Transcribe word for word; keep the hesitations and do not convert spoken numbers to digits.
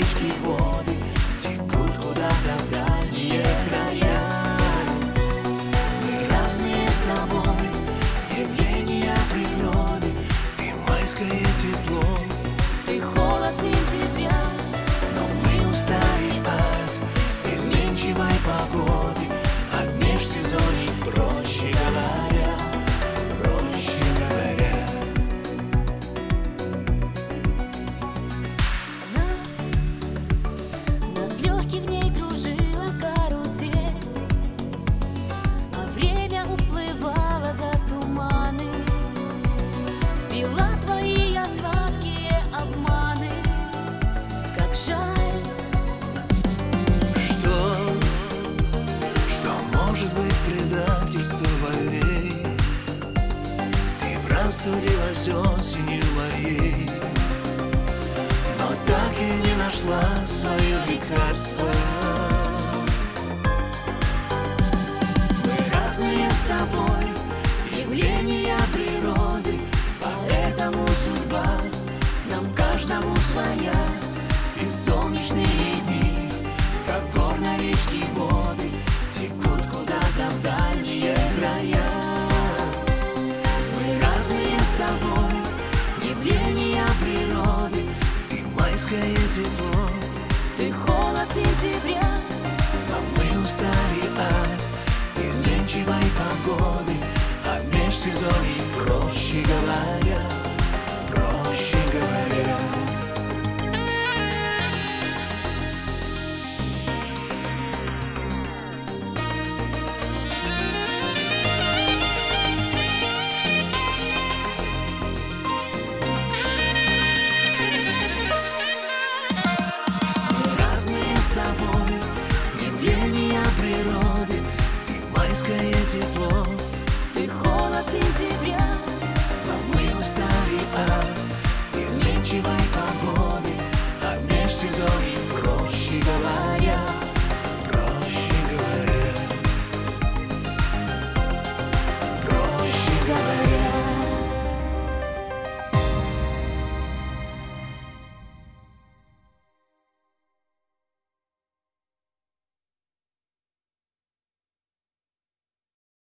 речки воды текут куда-то в дальние края. Мы разные с тобой, явления природы и майское тепло. Ты холод сентября, но мы устали от изменчивой погоды, от межсезоний, проще говоря, проще говоря. нас, нас легких дней кружила карусель, а время уплывало за туманы. Пила твои я сладкие обманы, как жаль. Что, что может быть предательство больней? Ты простудилась осенью моей, но так и не нашла свое лекарство. Мы разные с тобой, явления природы, поэтому судьба нам каждому своя. И солнечные дни, как горной речки воды, текут куда-то в дальние края. Мы разные с тобой, явления природы и майское тепло. Ты холод сентября, Но мы устали от изменчивой погоды, от межсезоний, проще говоря.